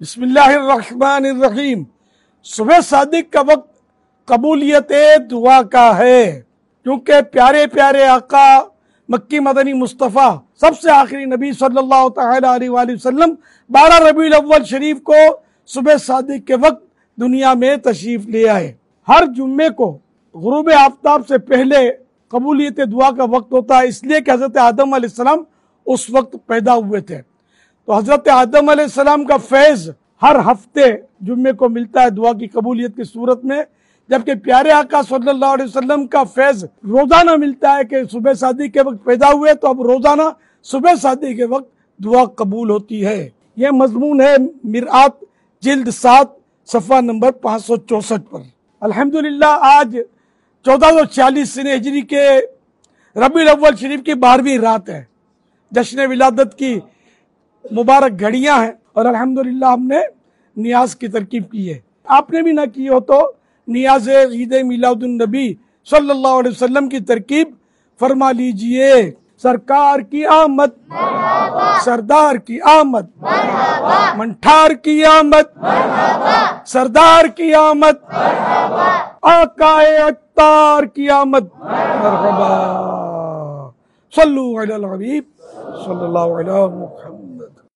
بسم اللہ الرحمن الرحیم۔ صبح صادق کا وقت قبولیت دعا کا ہے، کیونکہ پیارے پیارے آقا مکی مدنی مصطفیٰ سب سے آخری نبی صلی اللہ تعالی علیہ وآلہ وسلم 12 ربیع الاول شریف کو صبح صادق کے وقت دنیا میں تشریف لے آئے۔ ہر جمعے کو غروب آفتاب سے پہلے قبولیت دعا کا وقت ہوتا ہے، اس لیے کہ حضرت آدم علیہ السلام اس وقت پیدا ہوئے تھے۔ تو حضرت آدم علیہ السلام کا فیض ہر ہفتے جمعے کو ملتا ہے دعا کی قبولیت کی صورت میں، جبکہ پیارے آقا صلی اللہ علیہ وسلم کا فیض روزانہ ملتا ہے کہ صبح صادق کے وقت پیدا ہوئے تو اب روزانہ صبح صادق کے وقت دعا قبول ہوتی ہے۔ یہ مضمون ہے مرآت جلد 7 صفحہ نمبر 564 پر۔ الحمدللہ آج 1446 سنہ ہجری کے ربیع الاول شریف کی 12ویں رات ہے، جشن ولادت کی مبارک گھڑیاں ہیں، اور الحمدللہ ہم نے نیاز کی ترکیب کی ہے۔ آپ نے بھی نہ کی ہو تو نیاز عید میلاد النبی صلی اللہ علیہ وسلم کی ترکیب فرما لیجئے۔ سرکار کی آمد مرحبا، سردار کی آمد مرحبا، منٹھار کی آمد مرحبا، سردار کی آمد مرحبا، آقا عطار کی آمد مرحبا۔ صلو علی الحبیب صلی اللہ علیہ محمد۔